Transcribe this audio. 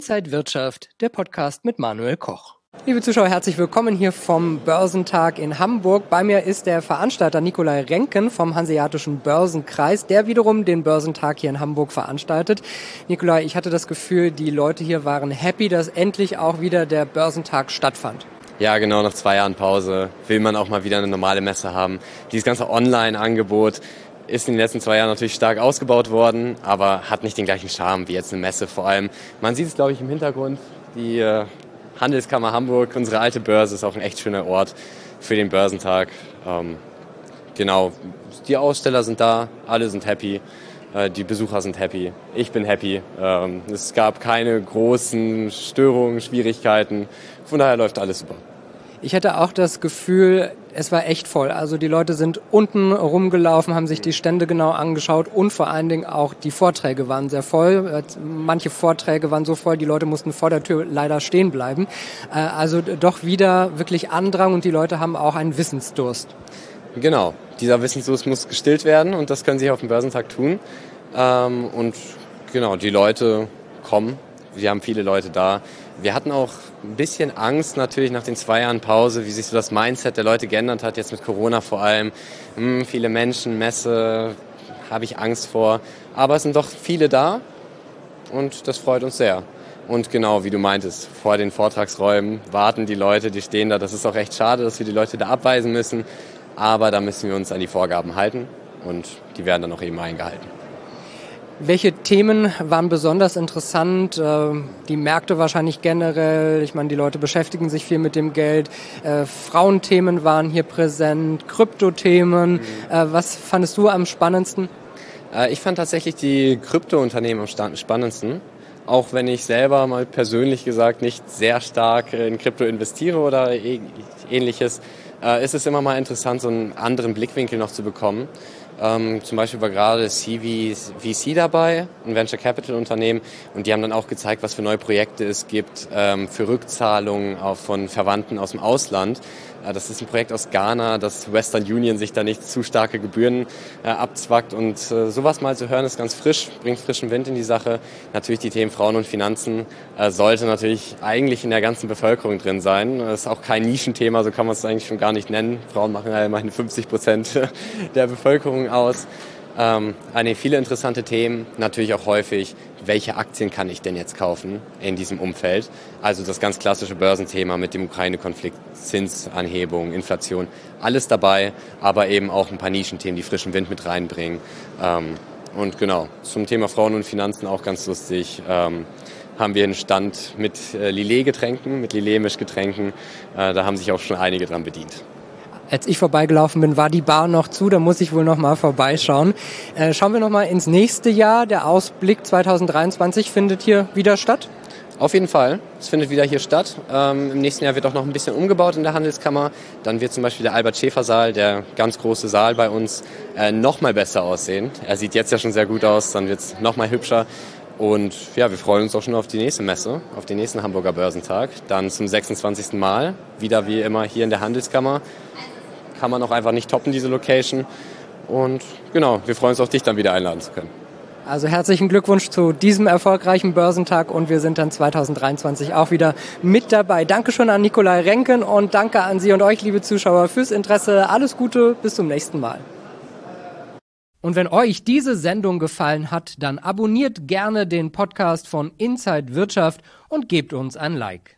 Inside Wirtschaft, der Podcast mit Manuel Koch. Liebe Zuschauer, herzlich willkommen hier vom Börsentag in Hamburg. Bei mir ist der Veranstalter Nikolai Renken vom Hanseatischen Börsenkreis, der wiederum den Börsentag hier in Hamburg veranstaltet. Nikolai, ich hatte das Gefühl, die Leute hier waren happy, dass endlich auch wieder der Börsentag stattfand. Ja, genau, nach 2 Jahren Pause will man auch mal wieder eine normale Messe haben. Dieses ganze Online-Angebot ist in den letzten 2 Jahren natürlich stark ausgebaut worden, aber hat nicht den gleichen Charme wie jetzt eine Messe. Vor allem, man sieht es, glaube ich, im Hintergrund, die Handelskammer Hamburg, unsere alte Börse, ist auch ein echt schöner Ort für den Börsentag. Genau, die Aussteller sind da, alle sind happy, die Besucher sind happy, ich bin happy. Es gab keine großen Störungen, Schwierigkeiten, von daher läuft alles super. Ich hatte auch das Gefühl, es war echt voll. Also die Leute sind unten rumgelaufen, haben sich die Stände genau angeschaut und vor allen Dingen auch die Vorträge waren sehr voll. Manche Vorträge waren so voll, die Leute mussten vor der Tür leider stehen bleiben. Also doch wieder wirklich Andrang und die Leute haben auch einen Wissensdurst. Genau, dieser Wissensdurst muss gestillt werden und das können sie auf dem Börsentag tun. Und genau, die Leute kommen, wir haben viele Leute da. Wir hatten auch ein bisschen Angst natürlich nach den 2 Jahren Pause, wie sich so das Mindset der Leute geändert hat, jetzt mit Corona vor allem. Viele Menschen, Messe, habe ich Angst vor. Aber es sind doch viele da und das freut uns sehr. Und genau, wie du meintest, vor den Vortragsräumen warten die Leute, die stehen da. Das ist auch echt schade, dass wir die Leute da abweisen müssen. Aber da müssen wir uns an die Vorgaben halten und die werden dann auch eben eingehalten. Welche Themen waren besonders interessant? Die Märkte wahrscheinlich generell. Ich meine, die Leute beschäftigen sich viel mit dem Geld. Frauenthemen waren hier präsent, Kryptothemen. Was fandest du am spannendsten? Ich fand tatsächlich die Kryptounternehmen am spannendsten. Auch wenn ich selber mal persönlich gesagt nicht sehr stark in Krypto investiere oder ähnliches, ist es immer mal interessant, so einen anderen Blickwinkel noch zu bekommen. Zum Beispiel war gerade CVC dabei, ein Venture Capital Unternehmen, und die haben dann auch gezeigt, was für neue Projekte es gibt für Rückzahlungen auch von Verwandten aus dem Ausland. Das ist ein Projekt aus Ghana, dass Western Union sich da nicht zu starke Gebühren abzwackt, und sowas mal zu hören ist ganz frisch, bringt frischen Wind in die Sache. Natürlich die Themen Frauen und Finanzen sollte natürlich eigentlich in der ganzen Bevölkerung drin sein. Das ist auch kein Nischenthema, so kann man es eigentlich schon gar nicht nennen. Frauen machen ja immerhin 50% der Bevölkerung aus. Viele interessante Themen, natürlich auch häufig, welche Aktien kann ich denn jetzt kaufen in diesem Umfeld? Also das ganz klassische Börsenthema mit dem Ukraine-Konflikt, Zinsanhebung, Inflation, alles dabei, aber eben auch ein paar Nischenthemen, die frischen Wind mit reinbringen. Und genau, zum Thema Frauen und Finanzen auch ganz lustig. Haben wir einen Stand mit Lillet-Getränken, mit Lillet-Mischgetränken. Da haben sich auch schon einige dran bedient. Als ich vorbeigelaufen bin, war die Bar noch zu, da muss ich wohl noch mal vorbeischauen. Schauen wir noch mal ins nächste Jahr. Der Ausblick 2023 findet hier wieder statt? Auf jeden Fall. Es findet wieder hier statt. Im nächsten Jahr wird auch noch ein bisschen umgebaut in der Handelskammer. Dann wird zum Beispiel der Albert-Schäfer-Saal, der ganz große Saal bei uns, noch mal besser aussehen. Er sieht jetzt ja schon sehr gut aus, dann wird es noch mal hübscher. Und ja, wir freuen uns auch schon auf die nächste Messe, auf den nächsten Hamburger Börsentag. Dann zum 26. Mal, wieder wie immer hier in der Handelskammer. Kann man auch einfach nicht toppen, diese Location. Und genau, wir freuen uns auf dich dann wieder einladen zu können. Also herzlichen Glückwunsch zu diesem erfolgreichen Börsentag und wir sind dann 2023 auch wieder mit dabei. Dankeschön an Nikolai Renken und danke an Sie und euch, liebe Zuschauer, fürs Interesse. Alles Gute, bis zum nächsten Mal. Und wenn euch diese Sendung gefallen hat, dann abonniert gerne den Podcast von Inside Wirtschaft und gebt uns ein Like.